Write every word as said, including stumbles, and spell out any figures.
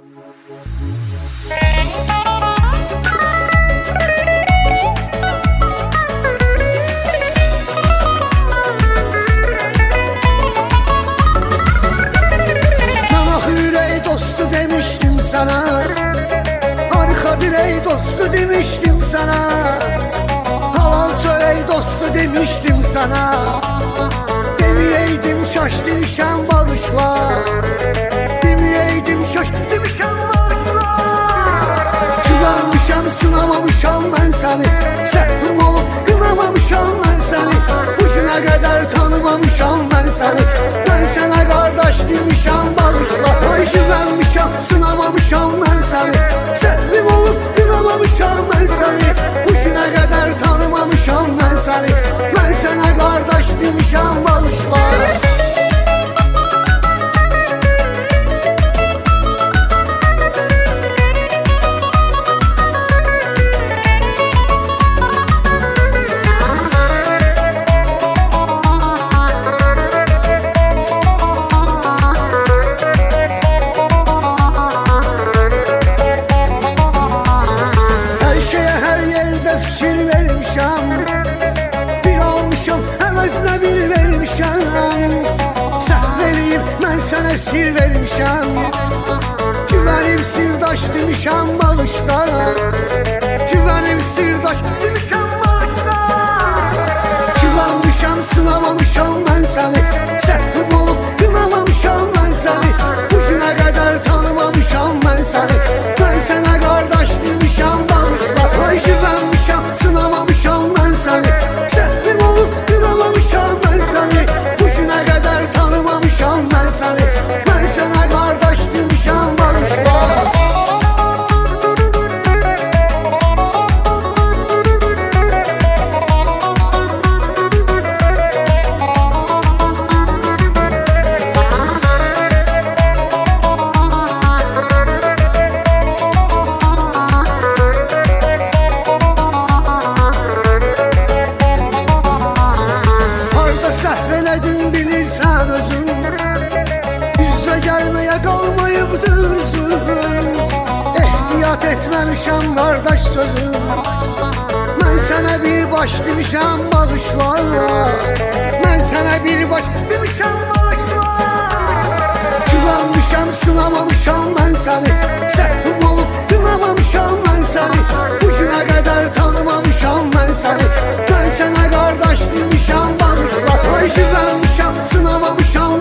Demiştim sana, arkadır ey dostu demiştim sana, halal çörey dostu demiştim sana. Demeyeydim şaş demişem bağışla, demeyeydim şaş demişem bağışla. Güvenmişem sınamamışam ben seni, səhvim olup kınamamışam ben seni. Bugüne kadar tanımamışam ben seni, ben sana kardeş demişem bağışla. Ay güvenmişem sınamamışam ben seni, səhvim olup kınamamışam ben seni. Bugüne kadar tanımamışam ben seni, ben sana kardeş demişem bağışla. Fikir vermişəm, bir olmuşam, əvəzinə bir vermişəm. Səhv eləyib, mən sənə sir vermişəm. Güvənib sirdaş demişəm bağışla, güvənib sirdaş demişəm bağışla. Güvənmişəm, sınamamışam mən səni, səhvim olub qınamamışam mən səni. Bugünə qədər tanımamışam mən səni, mən sənə qardaş demişəm bağışla. Ay güvənmişəm, sınamamışam mən səni, səhvim olub qınamamışam mən səni. Bugünə qədər tanımamışam mən səni, mən sənə qardaş demişəm bağışla. Səhv elədin bilirsən özün, yüzə gəlməyə qalmayıbdır üzün. Ehtiyat etməmişəm qardaş sözüm, mən sənə bir baş demişəm bağışla, mən sənə bir baş demişəm bağışla. Güvənmişəm, sınamamışam mən səni, səhvim olub qınamamışam mən səni. Bugünə qədər tanımamışam mən səni, mən sənə qardaş demişəm bağışla. Ay güvənmişəm, sınamamışam